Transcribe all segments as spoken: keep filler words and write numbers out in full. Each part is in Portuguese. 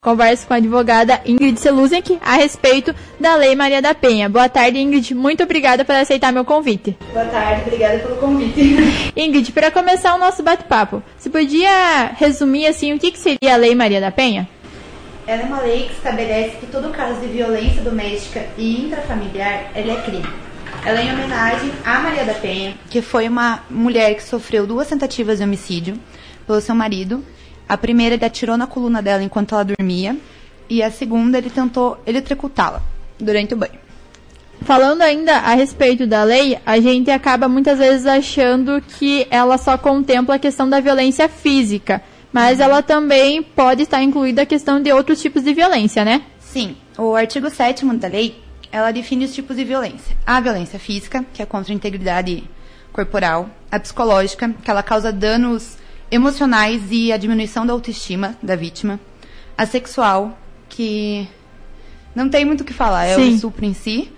Converso com a advogada Ingrid Seluzek a respeito da Lei Maria da Penha. Boa tarde, Ingrid. Muito obrigada por aceitar meu convite. Boa tarde, obrigada pelo convite. Ingrid, para começar o nosso bate-papo, você podia resumir assim o que, que seria a Lei Maria da Penha? Ela é uma lei que estabelece que todo caso de violência doméstica e intrafamiliar ele é crime. Ela é em homenagem a Maria da Penha, que foi uma mulher que sofreu duas tentativas de homicídio pelo seu marido. A primeira, ele atirou na coluna dela enquanto ela dormia, e a segunda, ele tentou eletrocutá-la durante o banho. Falando ainda a respeito da lei, a gente acaba muitas vezes achando que ela só contempla a questão da violência física, mas ela também pode estar incluída a questão de outros tipos de violência, né? Sim, o artigo sétimo da lei, ela define os tipos de violência. A violência física, que é contra a integridade corporal, a psicológica, que ela causa danos emocionais e a diminuição da autoestima da vítima, a sexual, que não tem muito o que falar, é Sim. o estupro em si,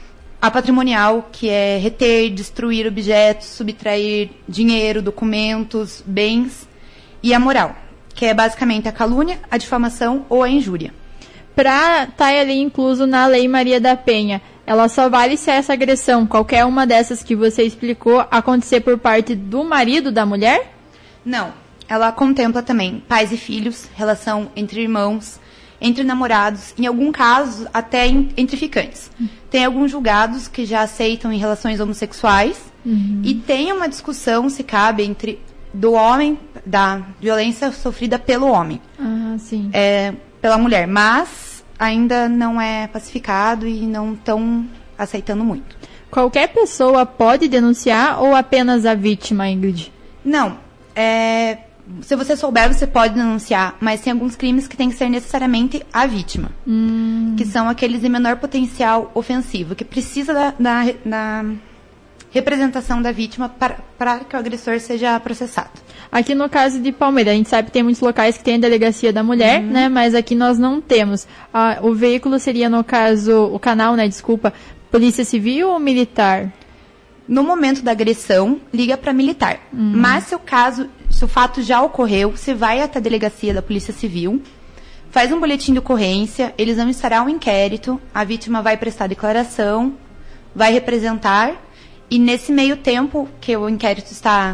a patrimonial, que é reter, destruir objetos, subtrair dinheiro, documentos, bens, e a moral, que é basicamente a calúnia, a difamação ou a injúria. Para estar ali incluso na Lei Maria da Penha, ela só vale se essa agressão, qualquer uma dessas que você explicou, acontecer por parte do marido da mulher? Não, ela contempla também pais e filhos, relação entre irmãos, entre namorados, em algum caso até entre ficantes. Uhum. Tem alguns julgados que já aceitam em relações homossexuais, uhum. e tem uma discussão se cabe entre do homem, da violência sofrida pelo homem, ah, sim. É, pela mulher, mas ainda não é pacificado e não estão aceitando muito. Qualquer pessoa pode denunciar ou apenas a vítima, Ingrid? Não. É, se você souber, você pode denunciar, mas tem alguns crimes que tem que ser necessariamente a vítima, hum. que são aqueles de menor potencial ofensivo, que precisa da, da, da representação da vítima para, para que o agressor seja processado. Aqui no caso de Palmeira, a gente sabe que tem muitos locais que tem a delegacia da mulher, uhum. né, mas aqui nós não temos. Ah, o veículo seria, no caso, o canal, né, desculpa, Polícia Civil ou Militar? No momento da agressão, liga para militar. Uhum. Mas se o caso, se o fato já ocorreu, você vai até a delegacia da Polícia Civil, faz um boletim de ocorrência, eles vão instaurar um inquérito, a vítima vai prestar declaração, vai representar, e nesse meio tempo que o inquérito está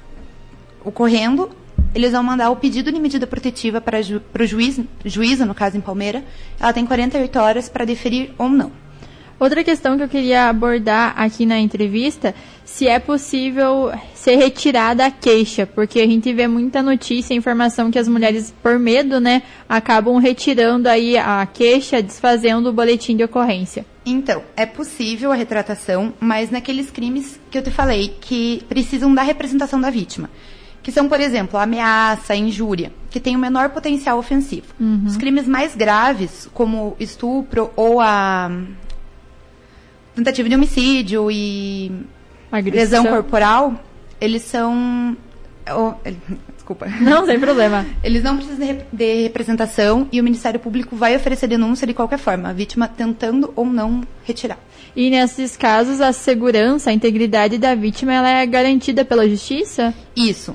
ocorrendo, eles vão mandar o pedido de medida protetiva para o ju, juiz, juíza, no caso em Palmeira. Ela tem quarenta e oito horas para deferir ou não. Outra questão que eu queria abordar aqui na entrevista, se é possível ser retirada a queixa, porque a gente vê muita notícia e informação que as mulheres, por medo, né, acabam retirando aí a queixa, desfazendo o boletim de ocorrência. Então, é possível a retratação, mas naqueles crimes que eu te falei, que precisam da representação da vítima, que são, por exemplo, a ameaça, a injúria, que tem o menor potencial ofensivo. Uhum. Os crimes mais graves, como estupro ou a tentativa de homicídio e agressão. Lesão corporal, eles são... Oh, desculpa. Não, sem problema. Eles não precisam de, rep de representação e o Ministério Público vai oferecer denúncia de qualquer forma, a vítima tentando ou não retirar. E nesses casos, a segurança, a integridade da vítima, ela é garantida pela justiça? Isso.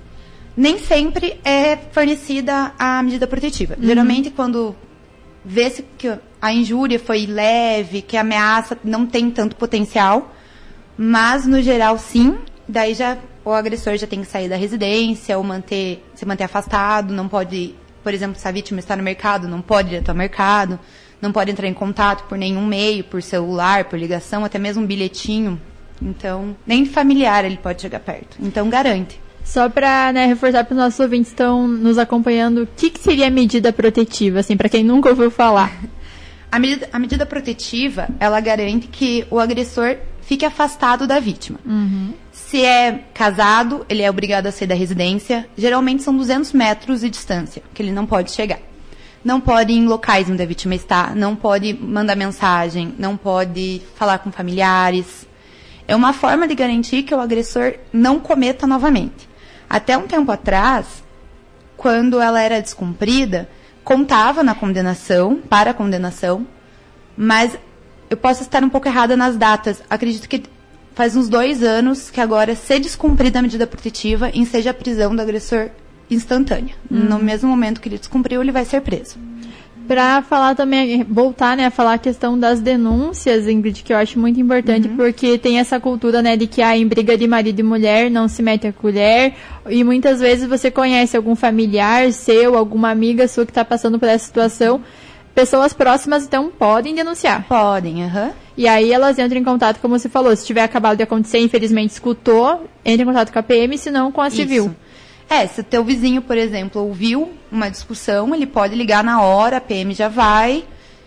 Nem sempre é fornecida a medida protetiva. Uhum. Geralmente, quando vê-se que a injúria foi leve, que a ameaça não tem tanto potencial, mas, no geral, sim, daí já o agressor já tem que sair da residência ou manter, se manter afastado, não pode, por exemplo, se a vítima está no mercado, não pode ir até o mercado, não pode entrar em contato por nenhum meio, por celular, por ligação, até mesmo um bilhetinho. Então, nem familiar ele pode chegar perto. Então, garante. Só para, né, reforçar para os nossos ouvintes que estão nos acompanhando, o que, que seria a medida protetiva, assim, para quem nunca ouviu falar? A medida, a medida protetiva, ela garante que o agressor fique afastado da vítima. Uhum. Se é casado, ele é obrigado a sair da residência. Geralmente são duzentos metros de distância, que ele não pode chegar. Não pode ir em locais onde a vítima está, não pode mandar mensagem, não pode falar com familiares. É uma forma de garantir que o agressor não cometa novamente. Até um tempo atrás, quando ela era descumprida, contava na condenação, para a condenação, mas eu posso estar um pouco errada nas datas. Acredito que faz uns dois anos que agora, se descumprida a medida protetiva, enseja a prisão do agressor instantânea. Uhum. No mesmo momento que ele descumpriu, ele vai ser preso. Para falar também, voltar, né, a falar a questão das denúncias, Ingrid, que eu acho muito importante, uhum. porque tem essa cultura, né, de que ah, em briga de marido e mulher não se mete a colher, e muitas vezes você conhece algum familiar seu, alguma amiga sua que está passando por essa situação, pessoas próximas, então, podem denunciar. Podem, aham. Uhum. E aí elas entram em contato, como você falou, se tiver acabado de acontecer, infelizmente escutou, entra em contato com a P M, se não com a civil. Isso. É, se o teu vizinho, por exemplo, ouviu uma discussão, ele pode ligar na hora, a P M já vai,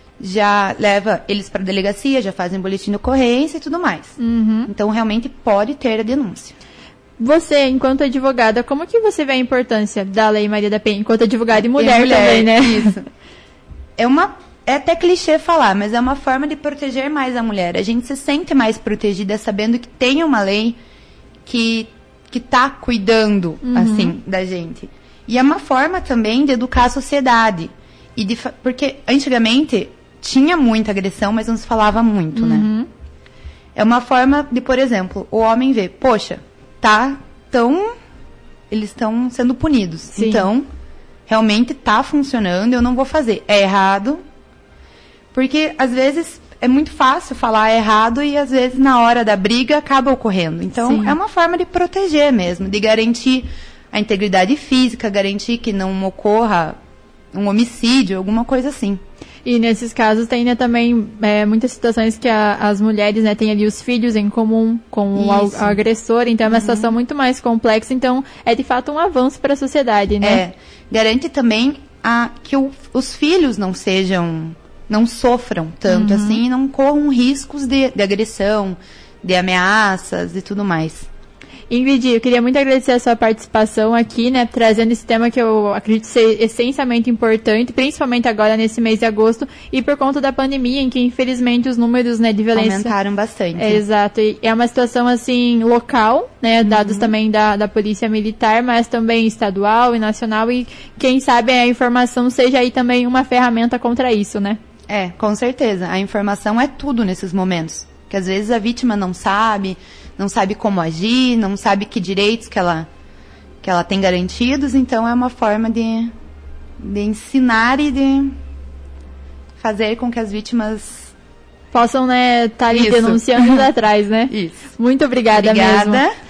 já leva eles para a delegacia, já fazem boletim de ocorrência e tudo mais. Uhum. Então, realmente pode ter a denúncia. Você, enquanto advogada, como que você vê a importância da Lei Maria da Penha, enquanto advogada e mulher, e mulher também, né? Isso. É uma... É até clichê falar, mas é uma forma de proteger mais a mulher. A gente se sente mais protegida sabendo que tem uma lei que... que está cuidando, uhum. assim, da gente. E é uma forma também de educar a sociedade. E de fa- porque antigamente tinha muita agressão, mas não se falava muito, uhum. né? É uma forma de, por exemplo, o homem ver, poxa, tá tão... eles estão sendo punidos. Sim. Então, realmente tá funcionando, eu não vou fazer. É errado, porque às vezes... é muito fácil falar errado e, às vezes, na hora da briga, acaba ocorrendo. Então, Sim. é uma forma de proteger mesmo, de garantir a integridade física, garantir que não ocorra um homicídio, alguma coisa assim. E, nesses casos, tem né, também é, muitas situações que a, as mulheres né, têm ali os filhos em comum com o, o agressor, então é uma uhum. situação muito mais complexa. Então, é, de fato, um avanço para a sociedade, né? É. Garante também a, que o, os filhos não sejam... não sofram tanto uhum. assim e não corram riscos de, de agressão, de ameaças e tudo mais. Ingrid, eu queria muito agradecer a sua participação aqui, né, trazendo esse tema que eu acredito ser essencialmente importante, principalmente agora nesse mês de agosto e por conta da pandemia, em que infelizmente os números, né, de violência... aumentaram bastante. É, exato, e é uma situação, assim, local, né, uhum. dados também da, da Polícia Militar, mas também estadual e nacional, e quem sabe a informação seja aí também uma ferramenta contra isso, né? É, com certeza. A informação é tudo nesses momentos. Que às vezes a vítima não sabe, não sabe como agir, não sabe que direitos que ela, que ela tem garantidos. Então é uma forma de, de ensinar e de fazer com que as vítimas... possam, né, estar tá denunciando atrás, né? Isso. Muito obrigada, obrigada mesmo.